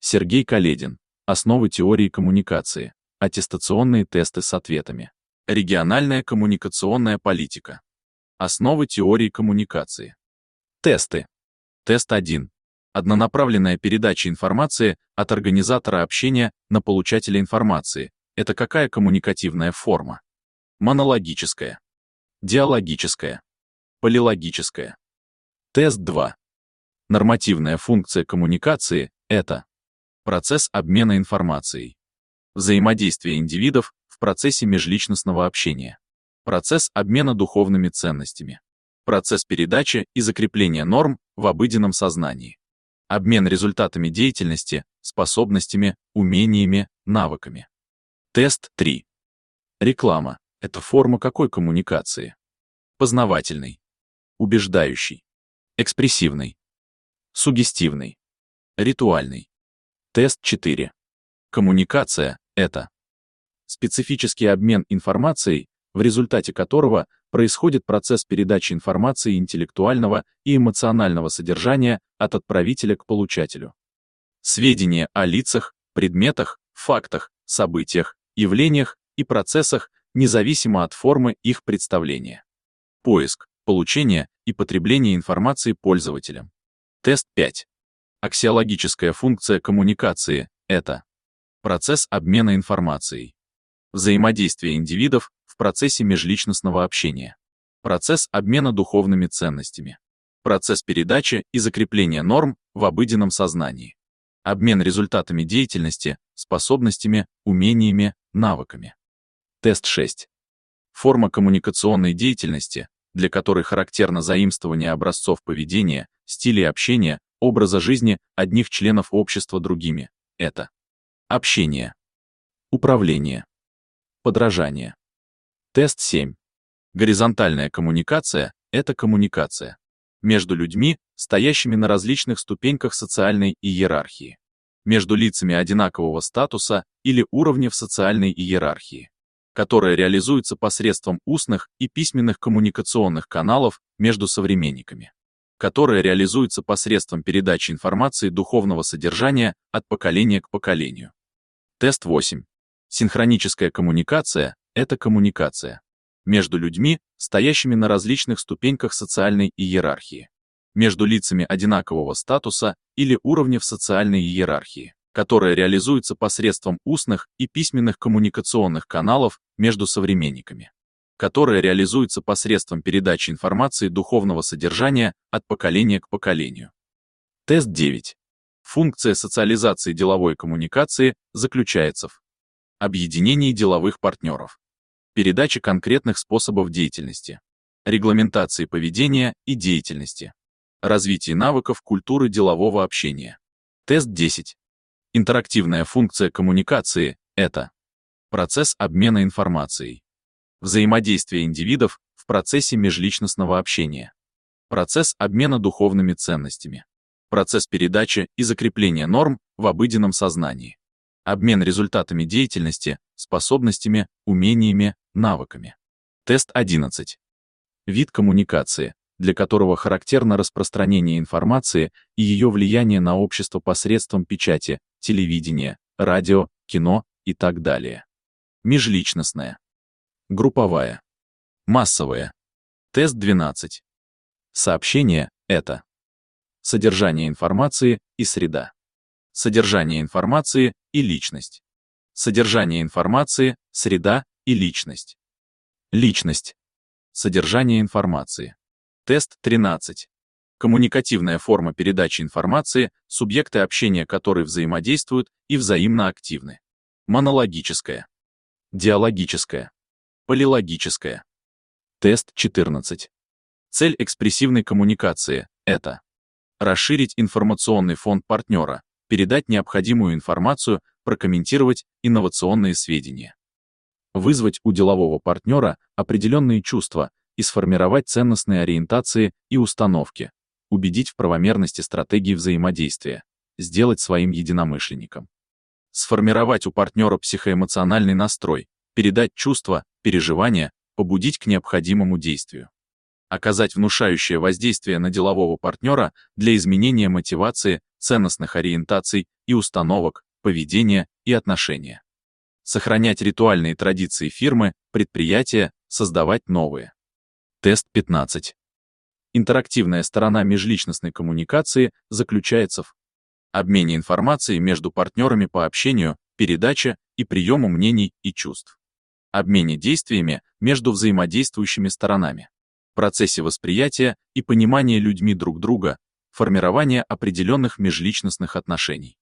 Сергей Каледин. Основы теории коммуникации. Аттестационные тесты с ответами. Региональная коммуникационная политика. Основы теории коммуникации. Тесты. Тест 1. Однонаправленная передача информации от организатора общения на получателя информации. Это какая коммуникативная форма? Монологическая. Диалогическая. Полилогическая. Тест 2. Нормативная функция коммуникации – это процесс обмена информацией, взаимодействие индивидов в процессе межличностного общения, процесс обмена духовными ценностями, процесс передачи и закрепления норм в обыденном сознании, обмен результатами деятельности, способностями, умениями, навыками. Тест 3. Реклама – это форма какой коммуникации? Познавательной, убеждающей, экспрессивной, суггестивной, ритуальной. Тест 4. Коммуникация – это специфический обмен информацией, в результате которого происходит процесс передачи информации интеллектуального и эмоционального содержания от отправителя к получателю. Сведения о лицах, предметах, фактах, событиях, явлениях и процессах, независимо от формы их представления. Поиск, получение и потребление информации пользователем. Тест 5. Аксиологическая функция коммуникации – это процесс обмена информацией, взаимодействие индивидов в процессе межличностного общения, процесс обмена духовными ценностями, процесс передачи и закрепления норм в обыденном сознании, обмен результатами деятельности, способностями, умениями, навыками. Тест 6. Форма коммуникационной деятельности, для которой характерно заимствование образцов поведения, стилей общения, образа жизни одних членов общества другими. Это общение, управление, подражание. Тест 7. Горизонтальная коммуникация – это коммуникация между людьми, стоящими на различных ступеньках социальной иерархии, между лицами одинакового статуса или уровня в социальной иерархии, которая реализуется посредством устных и письменных коммуникационных каналов между современниками, которая реализуется посредством передачи информации духовного содержания от поколения к поколению. Тест 8. Синхроническая коммуникация – это коммуникация между людьми, стоящими на различных ступеньках социальной иерархии, между лицами одинакового статуса или уровня в социальной иерархии, которая реализуется посредством устных и письменных коммуникационных каналов между современниками, которая реализуется посредством передачи информации духовного содержания от поколения к поколению. Тест 9. Функция социализации деловой коммуникации заключается в объединении деловых партнеров, передаче конкретных способов деятельности, регламентации поведения и деятельности, развитии навыков культуры делового общения. Тест 10. Интерактивная функция коммуникации – это процесс обмена информацией, взаимодействие индивидов в процессе межличностного общения, процесс обмена духовными ценностями, процесс передачи и закрепления норм в обыденном сознании, обмен результатами деятельности, способностями, умениями, навыками. Тест 11. Вид коммуникации, для которого характерно распространение информации и ее влияние на общество посредством печати, телевидения, радио, кино и так далее. Межличностная. Групповая. Массовая. Тест 12. Сообщение – это содержание информации и среда, содержание информации и личность, содержание информации, среда и личность, личность, содержание информации. Тест 13. Коммуникативная форма передачи информации, субъекты общения которой взаимодействуют и взаимно активны. Монологическая. Диалогическая. Полилогическая. Тест 14. Цель экспрессивной коммуникации – это расширить информационный фонд партнера, передать необходимую информацию, прокомментировать инновационные сведения, вызвать у делового партнера определенные чувства и сформировать ценностные ориентации и установки, убедить в правомерности стратегии взаимодействия, сделать своим единомышленником, сформировать у партнера психоэмоциональный настрой, передать чувства, переживания, побудить к необходимому действию, оказать внушающее воздействие на делового партнера для изменения мотивации, ценностных ориентаций и установок, поведения и отношения. Сохранять ритуальные традиции фирмы, предприятия, создавать новые. Тест 15. Интерактивная сторона межличностной коммуникации заключается в обмене информацией между партнерами по общению, передаче и приему мнений и чувств, обмене действиями между взаимодействующими сторонами, процессе восприятия и понимания людьми друг друга, формирования определенных межличностных отношений.